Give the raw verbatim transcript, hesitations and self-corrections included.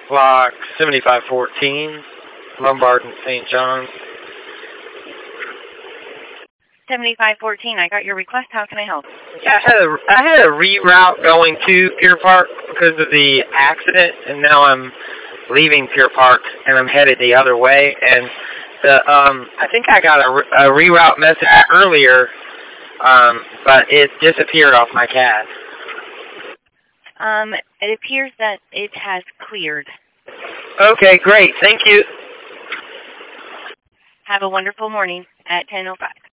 block seventy-five fourteen, Lombard and Saint John's. seventy-five fourteen, I got your request. How can I help? Yeah, I had a, I had a reroute going to Pier Park because of the accident, and now I'm leaving Pier Park, and I'm headed the other way. And the um, I think I got a, a reroute message earlier, um, but it disappeared off my C A D. Um, it appears that it has cleared. Okay, great. Thank you. Have a wonderful morning at ten oh five.